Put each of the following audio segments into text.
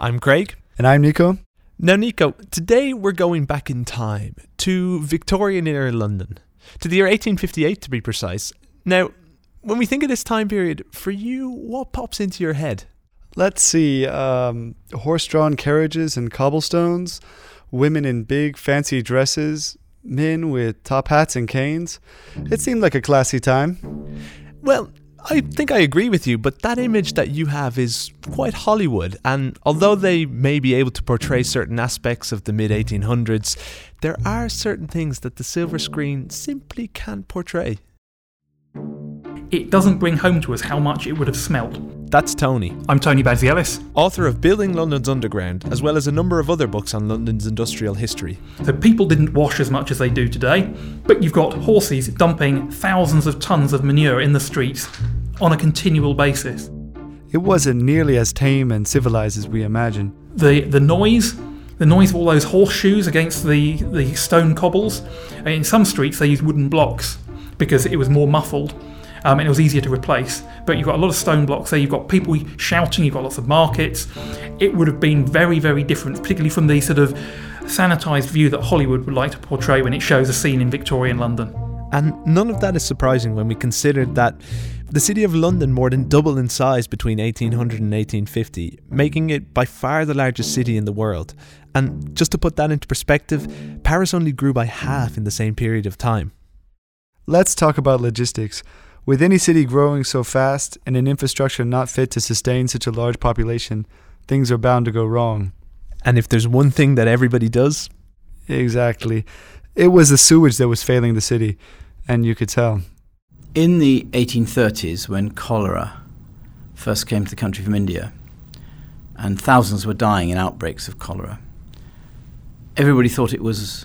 I'm Craig. And I'm Nico. Now, Nico, today we're going back in time to Victorian-era London, to the year 1858 to be precise. Now, when we think of this time period, for you, what pops into your head? Let's see, horse-drawn carriages and cobblestones, women in big fancy dresses, men with top hats and canes. It seemed like a classy time. Well, I think I agree with you, but that image that you have is quite Hollywood, and although they may be able to portray certain aspects of the mid-1800s, there are certain things that the silver screen simply can't portray. It doesn't bring home to us how much it would have smelt. That's Tony. I'm Tony Badsey-Ellis. Author of Building London's Underground, as well as a number of other books on London's industrial history. So people didn't wash as much as they do today, but you've got horses dumping thousands of tons of manure in the streets on a continual basis. It wasn't nearly as tame and civilized as we imagine. The noise of all those horseshoes against the stone cobbles. In some streets they used wooden blocks because it was more muffled. And it was easier to replace. But you've got a lot of stone blocks there, you've got people shouting, you've got lots of markets. It would have been very, very different, particularly from the sort of sanitised view that Hollywood would like to portray when it shows a scene in Victorian London. And none of that is surprising when we consider that the city of London more than doubled in size between 1800 and 1850, making it by far the largest city in the world. And just to put that into perspective, Paris only grew by half in the same period of time. Let's talk about logistics. With any city growing so fast and an infrastructure not fit to sustain such a large population, things are bound to go wrong. And if there's one thing that everybody does? Exactly. It was the sewage that was failing the city, and you could tell. In the 1830s, when cholera first came to the country from India, and thousands were dying in outbreaks of cholera, everybody thought it was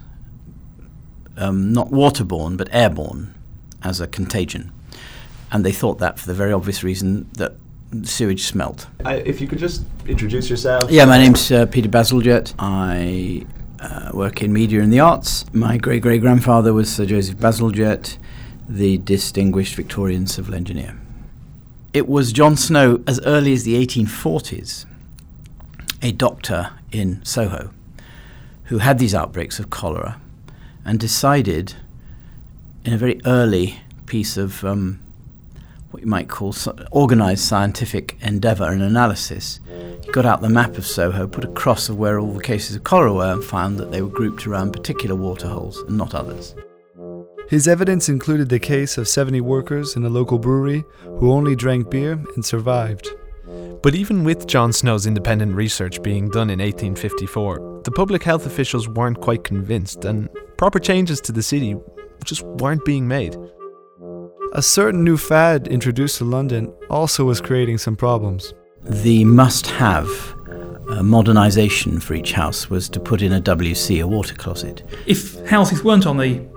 not waterborne, but airborne as a contagion. And they thought that for the very obvious reason that sewage smelt. If you could just introduce yourself. Yeah, my name's Peter Bazalgette. I work in media and the arts. My great-great-grandfather was Sir Joseph Bazalgette, the distinguished Victorian civil engineer. It was John Snow, as early as the 1840s, a doctor in Soho, who had these outbreaks of cholera and decided in a very early piece of what you might call organised scientific endeavour and analysis. He got out the map of Soho, put a cross of where all the cases of cholera were, and found that they were grouped around particular waterholes and not others. His evidence included the case of 70 workers in a local brewery who only drank beer and survived. But even with John Snow's independent research being done in 1854, the public health officials weren't quite convinced, and proper changes to the city just weren't being made. A certain new fad introduced to London also was creating some problems. The must-have modernisation for each house was to put in a WC, a water closet. If houses weren't on the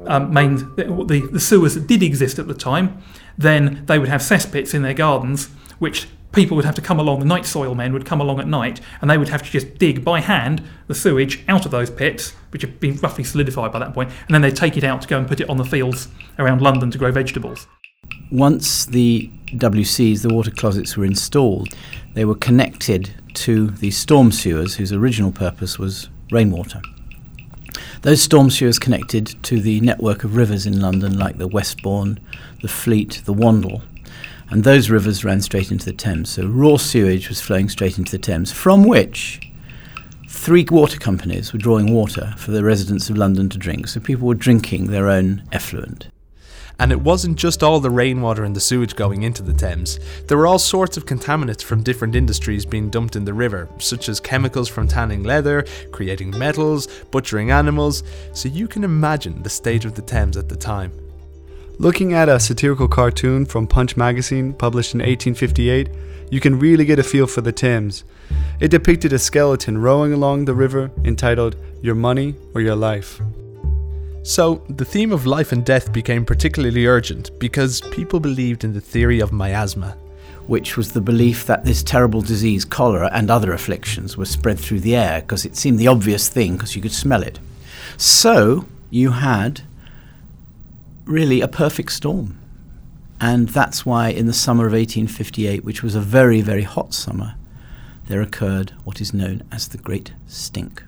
the sewers that did exist at the time, then they would have cesspits in their gardens, which people would have to come along, the night soil men would come along at night, and they would have to just dig by hand the sewage out of those pits, which had been roughly solidified by that point, and then they'd take it out to go and put it on the fields around London to grow vegetables. Once the WCs, the water closets, were installed, they were connected to the storm sewers, whose original purpose was rainwater. Those storm sewers connected to the network of rivers in London, like the Westbourne, the Fleet, the Wandle, and those rivers ran straight into the Thames. So raw sewage was flowing straight into the Thames, from which 3 water companies were drawing water for the residents of London to drink. So people were drinking their own effluent. And it wasn't just all the rainwater and the sewage going into the Thames. There were all sorts of contaminants from different industries being dumped in the river, such as chemicals from tanning leather, creating metals, butchering animals. So you can imagine the state of the Thames at the time. Looking at a satirical cartoon from Punch magazine published in 1858, you can really get a feel for the Thames. It depicted a skeleton rowing along the river entitled Your Money or Your Life. So, the theme of life and death became particularly urgent because people believed in the theory of miasma, which was the belief that this terrible disease, cholera, and other afflictions were spread through the air because it seemed the obvious thing because you could smell it. So, you had really a perfect storm. And that's why in the summer of 1858, which was a very, very hot summer, there occurred what is known as the Great Stink.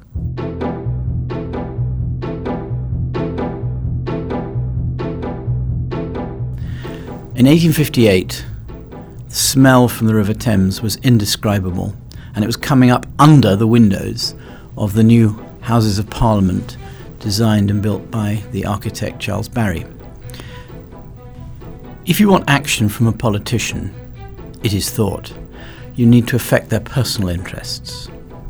In 1858, the smell from the River Thames was indescribable, and it was coming up under the windows of the new Houses of Parliament designed and built by the architect Charles Barry. If you want action from a politician, it is thought, you need to affect their personal interests.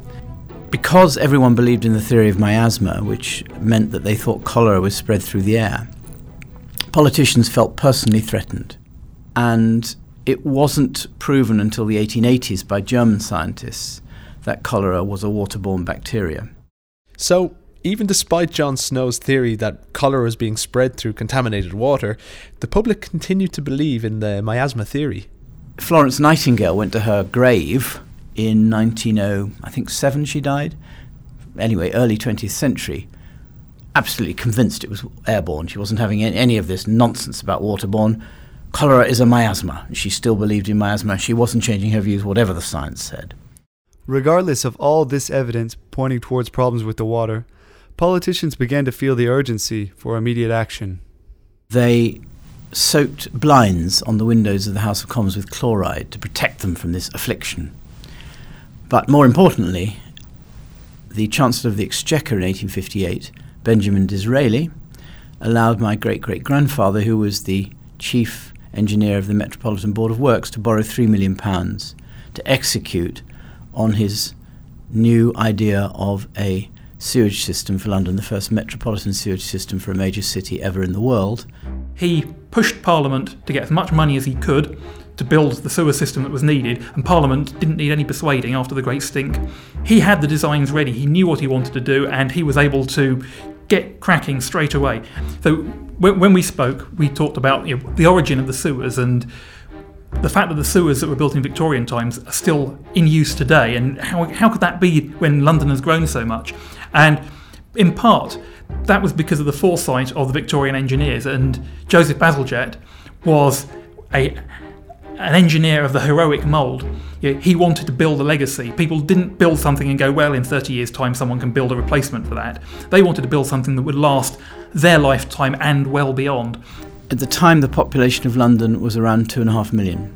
Because everyone believed in the theory of miasma, which meant that they thought cholera was spread through the air, politicians felt personally threatened. And it wasn't proven until the 1880s by German scientists that cholera was a waterborne bacteria. So, even despite John Snow's theory that cholera was being spread through contaminated water, the public continued to believe in the miasma theory. Florence Nightingale went to her grave in 1907 she died. Anyway, early 20th century. Absolutely convinced it was airborne. She wasn't having any of this nonsense about waterborne. Cholera is a miasma. She still believed in miasma. She wasn't changing her views, whatever the science said. Regardless of all this evidence pointing towards problems with the water, politicians began to feel the urgency for immediate action. They soaked blinds on the windows of the House of Commons with chloride to protect them from this affliction. But more importantly, the Chancellor of the Exchequer in 1858, Benjamin Disraeli, allowed my great-great-grandfather, who was the chief engineer of the Metropolitan Board of Works, to borrow £3 million to execute on his new idea of a sewage system for London, the first metropolitan sewage system for a major city ever in the world. He pushed Parliament to get as much money as he could to build the sewer system that was needed, and Parliament didn't need any persuading after the Great Stink. He had the designs ready, he knew what he wanted to do, and he was able to get cracking straight away. So when we spoke, we talked about the origin of the sewers and the fact that the sewers that were built in Victorian times are still in use today, and how could that be when London has grown so much? And in part, that was because of the foresight of the Victorian engineers, and Joseph Bazalgette was an engineer of the heroic mould. He wanted to build a legacy. People didn't build something and go, well, in 30 years' time someone can build a replacement for that. They wanted to build something that would last their lifetime and well beyond. At the time, the population of London was around 2.5 million.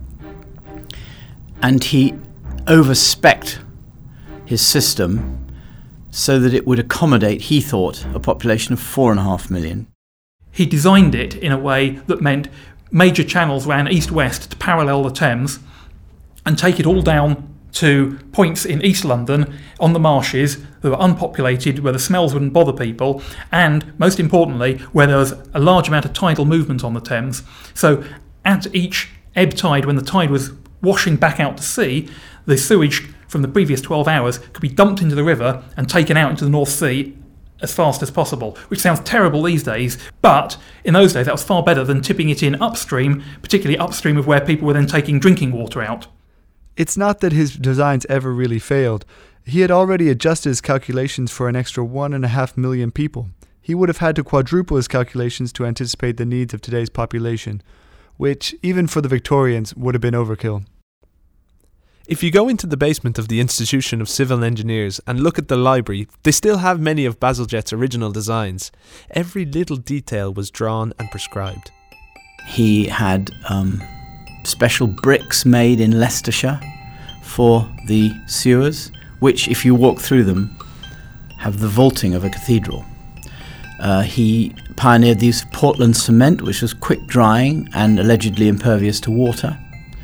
And he overspec'd his system so that it would accommodate, he thought, a population of 4.5 million. He designed it in a way that meant major channels ran east-west to parallel the Thames and take it all down to points in East London on the marshes that were unpopulated, where the smells wouldn't bother people, and, most importantly, where there was a large amount of tidal movement on the Thames. So at each ebb tide, when the tide was washing back out to sea, the sewage from the previous 12 hours could be dumped into the river and taken out into the North Sea as fast as possible, which sounds terrible these days, but in those days that was far better than tipping it in upstream, particularly upstream of where people were then taking drinking water out. It's not that his designs ever really failed. He had already adjusted his calculations for an extra 1.5 million people. He would have had to quadruple his calculations to anticipate the needs of today's population, which, even for the Victorians, would have been overkill. If you go into the basement of the Institution of Civil Engineers and look at the library, they still have many of Bazalgette's original designs. Every little detail was drawn and prescribed. He had special bricks made in Leicestershire for the sewers, which, if you walk through them, have the vaulting of a cathedral. He pioneered the use of Portland cement, which was quick drying and allegedly impervious to water.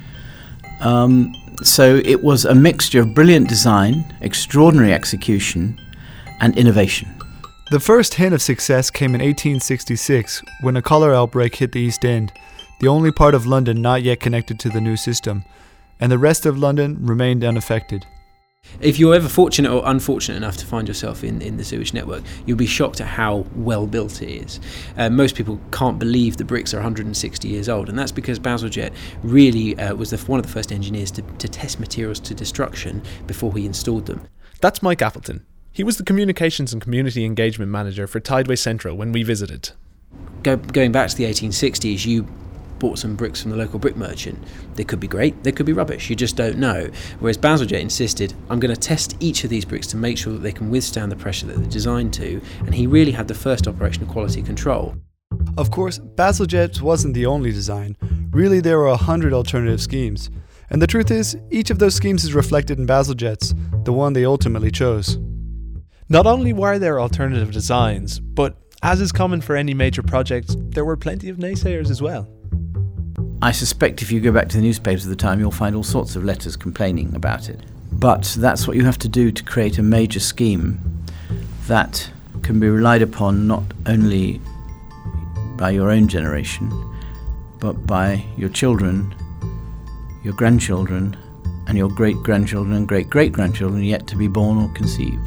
So it was a mixture of brilliant design, extraordinary execution, and innovation. The first hint of success came in 1866, when a cholera outbreak hit the East End, the only part of London not yet connected to the new system, and the rest of London remained unaffected. If you're ever fortunate or unfortunate enough to find yourself in the sewage network, you'll be shocked at how well built it is. Most people can't believe the bricks are 160 years old, and that's because Bazalgette really was one of the first engineers to test materials to destruction before he installed them. That's Mike Appleton. He was the Communications and Community Engagement Manager for Tideway Central when we visited. Going back to the 1860s, you bought some bricks from the local brick merchant. They could be great, they could be rubbish, you just don't know. Whereas Bazalgette insisted, I'm going to test each of these bricks to make sure that they can withstand the pressure that they're designed to, and he really had the first operation of quality control. Of course, Bazalgette wasn't the only design. Really, there were 100 alternative schemes. And the truth is, each of those schemes is reflected in Bazalgette's, the one they ultimately chose. Not only were there alternative designs, but as is common for any major project, there were plenty of naysayers as well. I suspect if you go back to the newspapers of the time, you'll find all sorts of letters complaining about it. But that's what you have to do to create a major scheme that can be relied upon not only by your own generation, but by your children, your grandchildren, and your great-grandchildren and great-great-grandchildren yet to be born or conceived.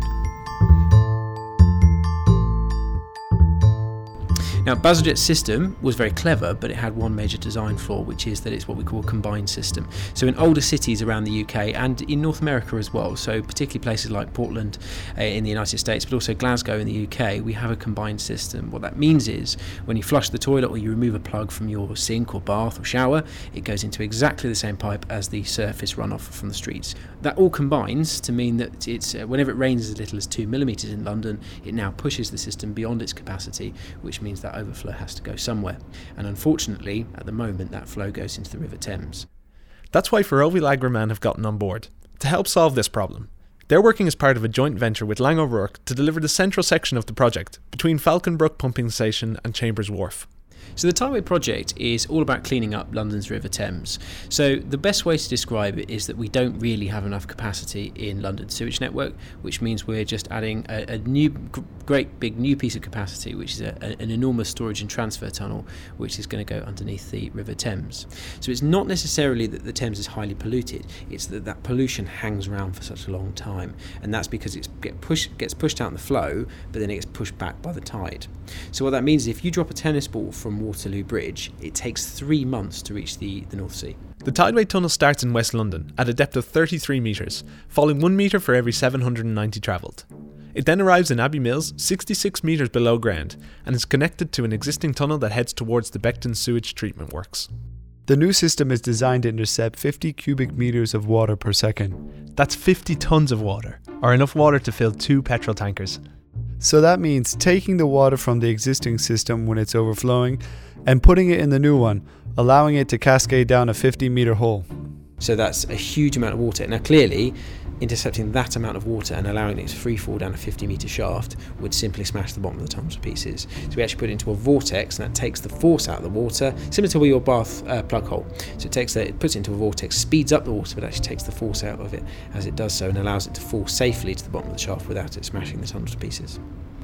Now, Bazalgette's system was very clever, but it had one major design flaw, which is that it's what we call a combined system. So in older cities around the UK and in North America as well, so particularly places like Portland in the United States, but also Glasgow in the UK, we have a combined system. What that means is when you flush the toilet or you remove a plug from your sink or bath or shower, it goes into exactly the same pipe as the surface runoff from the streets. That all combines to mean that it's whenever it rains as little as 2 millimetres in London, it now pushes the system beyond its capacity, which means that overflow has to go somewhere. And unfortunately, at the moment, that flow goes into the River Thames. That's why Ferrovial Agraman have gotten on board to help solve this problem. They're working as part of a joint venture with Laing O'Rourke to deliver the central section of the project between Falconbrook Pumping Station and Chambers Wharf. So the Tideway project is all about cleaning up London's River Thames. So the best way to describe it is that we don't really have enough capacity in London's sewage network, which means we're just adding a new, great big new piece of capacity, which is an enormous storage and transfer tunnel, which is going to go underneath the River Thames. So it's not necessarily that the Thames is highly polluted, it's that pollution hangs around for such a long time, and that's because it gets pushed out in the flow, but then it gets pushed back by the tide. So what that means is if you drop a tennis ball from Waterloo Bridge, it takes 3 months to reach the North Sea. The Tideway Tunnel starts in West London at a depth of 33 metres, falling 1 metre for every 790 travelled. It then arrives in Abbey Mills, 66 metres below ground, and is connected to an existing tunnel that heads towards the Beckton sewage treatment works. The new system is designed to intercept 50 cubic metres of water per second. That's 50 tonnes of water, or enough water to fill 2 petrol tankers. So that means taking the water from the existing system when it's overflowing and putting it in the new one, allowing it to cascade down a 50-metre hole. So that's a huge amount of water. Now clearly, intercepting that amount of water and allowing it to free fall down a 50-metre shaft would simply smash the bottom of the tunnel to pieces. So we actually put it into a vortex, and that takes the force out of the water, similar to your bath plug hole. So it puts it into a vortex, speeds up the water, but actually takes the force out of it as it does so, and allows it to fall safely to the bottom of the shaft without it smashing the tunnel to pieces.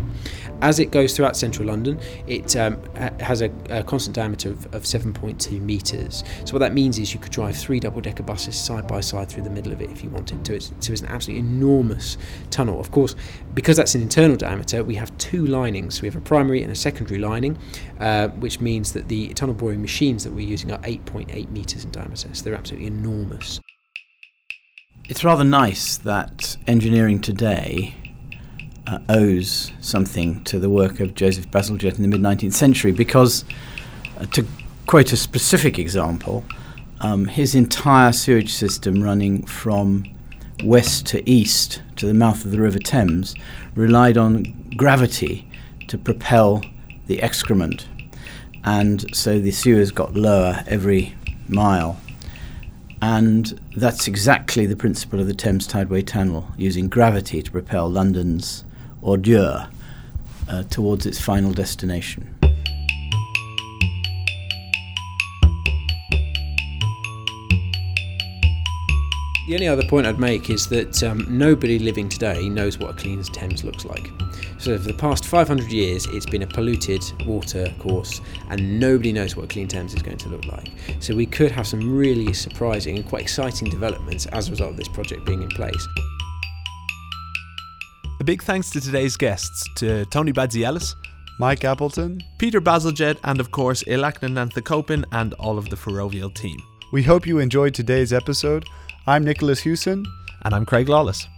As it goes throughout central London, it has a constant diameter of 7.2 metres. So what that means is you could drive 3 double-decker buses side by side through the middle of it if you wanted to. So it's an absolutely enormous tunnel. Of course, because that's an internal diameter, we have 2 linings. We have a primary and a secondary lining, which means that the tunnel boring machines that we're using are 8.8 metres in diameter. So they're absolutely enormous. It's rather nice that engineering today owes something to the work of Joseph Bazalgette in the mid-19th century because, to quote a specific example, his entire sewage system running from west to east to the mouth of the River Thames relied on gravity to propel the excrement, and so the sewers got lower every mile. And that's exactly the principle of the Thames Tideway Tunnel, using gravity to propel London's ordure towards its final destination. The only other point I'd make is that nobody living today knows what a clean Thames looks like. So for the past 500 years, it's been a polluted water course, and nobody knows what a clean Thames is going to look like. So we could have some really surprising and quite exciting developments as a result of this project being in place. A big thanks to today's guests, to Tony Badzialis, Mike Appleton, Peter Bazalgette, and of course Ilakna Nanthakopin and all of the Ferrovial team. We hope you enjoyed today's episode. I'm Nicholas Hewson. And I'm Craig Lawless.